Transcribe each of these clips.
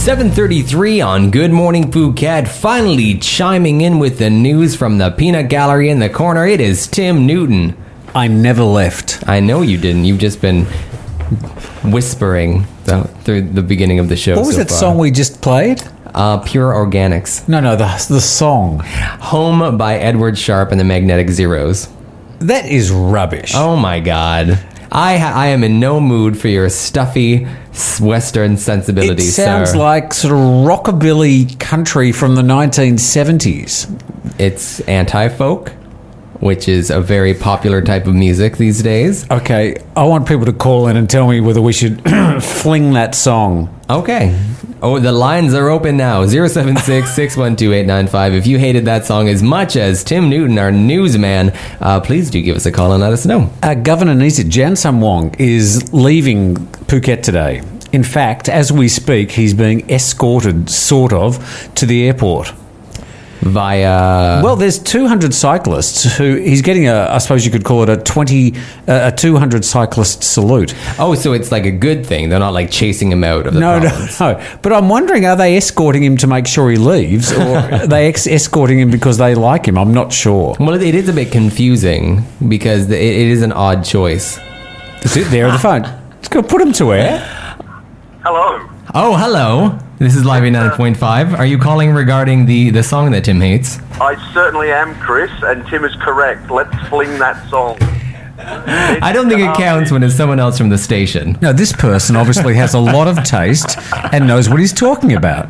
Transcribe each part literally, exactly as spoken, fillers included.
seven thirty-three on Good Morning Phuket, finally chiming in with the news from the peanut gallery in the corner. It is Tim Newton. I never left. I know you didn't. You've just been whispering the, through the beginning of the show. What was so that far. song we just played? Uh, Pure Organics. No, no, the the song. Home by Edward Sharpe and the Magnetic Zeros. That is rubbish. Oh my God. I ha- I am in no mood for your stuffy Western sensibility, It sounds sir. like sort of rockabilly country from the nineteen seventies. It's anti-folk, which is a very popular type of music these days. Okay, I want people to call in and tell me whether we should fling that song. Okay. Oh, the lines are open now. zero seven six, six one two, eight nine five. If you hated that song as much as Tim Newton, our newsman, uh, please do give us a call and let us know. Uh, Governor Nisa Jansamwong is leaving Phuket today. In fact, as we speak, he's being escorted, sort of, to the airport. Via... Well, there's two hundred cyclists who he's getting a, I suppose you could call it a twenty, uh, a two hundred cyclist salute. Oh, so it's like a good thing. They're not like chasing him out of the No, province. no, no. But I'm wondering, are they escorting him to make sure he leaves, or are they ex- escorting him because they like him? I'm not sure. Well, it is a bit confusing because it, it is an odd choice. Sit there on the phone. Let's go put him to air. Hello. Oh, hello. This is Live eighty-nine point five. Are you calling regarding the, the song that Tim hates? I certainly am, Chris, and Tim is correct. Let's fling that song. I don't think it counts when it's someone else from the station. No, this person obviously has a lot of taste and knows what he's talking about.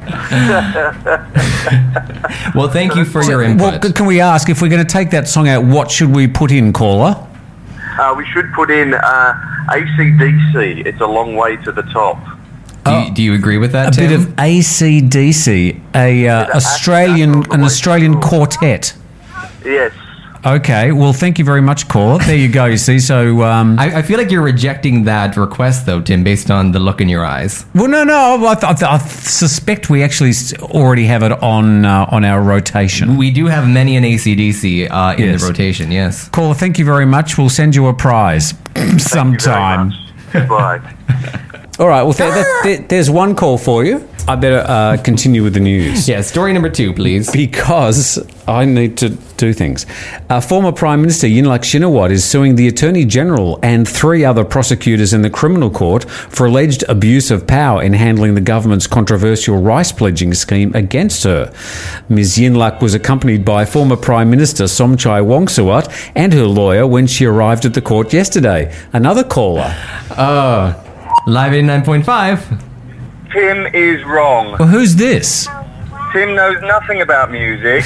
Well, thank you for your Well, input. can we ask, if we're going to take that song out, what should we put in, caller? Uh, we should put in uh, A C D C. It's a long way to the top. Do you, do you agree with that, A Tim? bit of A C D C, a uh, Australian, an Australian quartet. Yes. Okay, well, thank you very much, caller. There you go, you see. So, um, I, I feel like you're rejecting that request, though, Tim, based on the look in your eyes. well, no, no, I, th- I suspect we actually s- already have it on uh, on our rotation. We do have many an A C D C uh, in Yes. the rotation, yes. Caller, thank you very much. We'll send you a prize sometime. Goodbye. All right, well, there, there, there, there's one call for you. I better uh, continue with the news. Yeah, story number two, please. Because I need to do things. Uh, former Prime Minister Yingluck Shinawatra is suing the Attorney General and three other prosecutors in the criminal court for alleged abuse of power in handling the government's controversial rice pledging scheme against her. Miz Yingluck was accompanied by former Prime Minister Somchai Wongsuwat and her lawyer when she arrived at the court yesterday. Another caller. Oh, Live eighty-nine point five. Tim is wrong. Well, who's this? Tim knows nothing about music.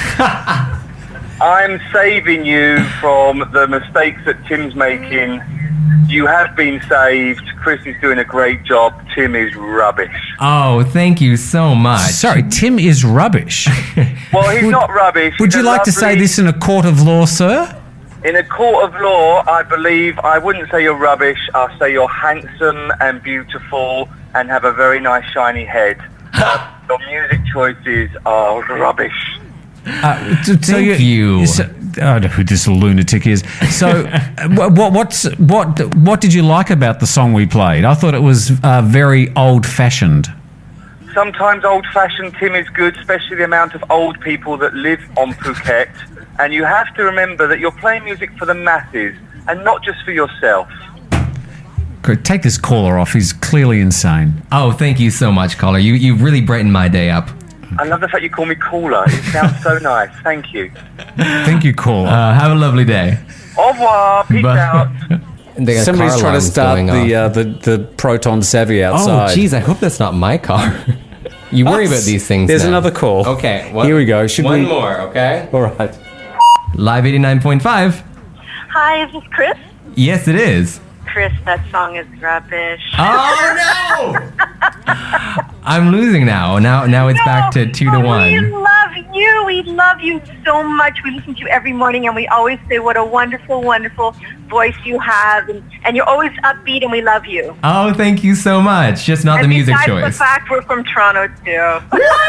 I'm saving you from the mistakes that Tim's making. You have been saved. Chris is doing a great job. Tim is rubbish. Oh, thank you so much. Sorry, Tim is rubbish. Well, he's not rubbish. Would He's you a like to say lovely- this in a court of law, sir? In a court of law, I believe I wouldn't say you're rubbish. I'll say you're handsome and beautiful and have a very nice shiny head. Your music choices are rubbish. Uh, t- so Thank you. So, I don't know who this lunatic is. So, uh, what, what's what? What did you like about the song we played? I thought it was uh, very old-fashioned. Sometimes old-fashioned Tim is good, especially the amount of old people that live on Phuket. And you have to remember that you're playing music for the masses and not just for yourself. Good. Take this caller off. He's clearly insane. Oh, thank you so much, caller. You you really brightened my day up. I love the fact you call me caller. It sounds so nice. Thank you. Thank you, caller. Uh, have a lovely day. Au revoir. Peace Bye. out. They got Somebody's car trying to alarms start going the, off. uh, the the Proton Savvy Oh, outside. jeez, I hope that's not my car. You worry about these things There's now. another call. Okay. One, Here we go. Should one we- more, okay? All right. Live eighty-nine point five. Hi, is this Chris? Yes, it is. Chris, that song is rubbish. Oh, no! I'm losing now. Now now it's back to two to Oh, We one. love you. We love you so much. We listen to you every morning, and we always say what a wonderful, wonderful voice you have, and, and you're always upbeat, and we love you. Oh, thank you so much. Just not and the music besides choice. the fact we're from Toronto, too. What?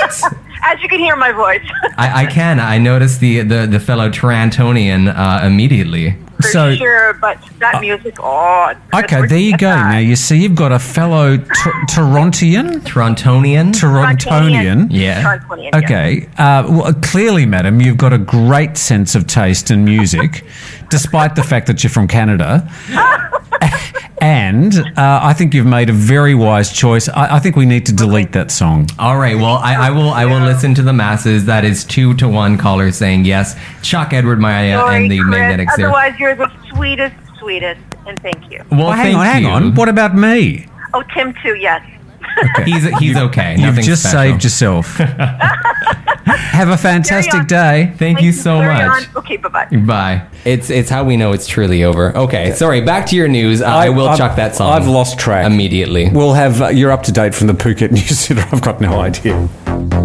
As you can hear my voice. I, I can. I noticed the, the, the fellow Torontonian uh, immediately. For So- sure, but that music, oh. Chris, Okay, where'd there you get go. that? Now you see, you've got a fellow t- Torontonian. Torontonian? Torontonian. Yeah. Torontonian, yeah. Okay. Uh, well, clearly, madam, you've got a great sense of taste in music, despite the fact that you're from Canada. And uh, I think you've made a very wise choice. I, I think we need to delete that song. All right. Well, I, I will. I will listen to the masses. That is two to one callers saying yes. Chuck Edward Maya Sorry, and the Chris. Magnetic Zero. Otherwise, you're the sweetest, sweetest, and thank you. Well, Well, hang thank on, hang you. on. What about me? Oh, Tim too, yes. He's he's okay. You've Nothing just special. saved yourself. Have a fantastic Carry on. day. Thank you so Carry much. on. Okay, bye-bye. Bye. It's it's how we know it's truly over. Okay, sorry. Back to your news. Uh, I, will I've- chuck that song. I've lost track. immediately. We'll have, uh, you're up to date from the Phuket News Center. I've got no idea.